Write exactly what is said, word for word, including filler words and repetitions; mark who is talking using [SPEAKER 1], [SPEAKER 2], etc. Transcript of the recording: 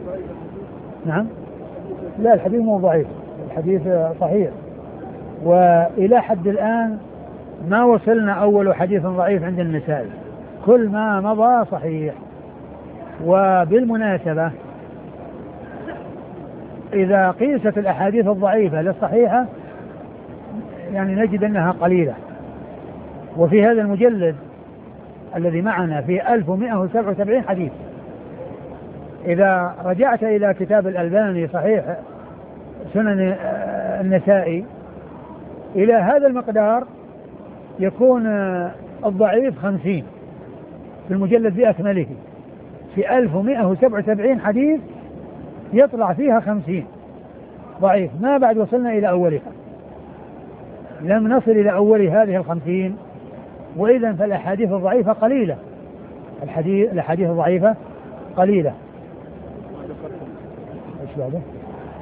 [SPEAKER 1] نعم. لا الحديث مو ضعيف، الحديث صحيح، وإلى حد الآن ما وصلنا أول حديث ضعيف عند النسائي، كل ما مضى صحيح. وبالمناسبة إذا قيست الأحاديث الضعيفة للصحيحة يعني نجد أنها قليلة. وفي هذا المجلد الذي معنا في ألف ومئة وسبعة وسبعين حديث، إذا رجعت إلى كتاب الألباني صحيح سنن النسائي إلى هذا المقدار يكون الضعيف خمسين في المجلد بأكمله، في ألف ومئة وسبعة وسبعين حديث يطلع فيها خمسين ضعيف، ما بعد وصلنا إلى أولها، لم نصل إلى أول هذه الخمسين. وإذا فالأحاديث الضعيفة قليلة، الحديث الأحاديث الضعيفة قليلة. إيش بعده؟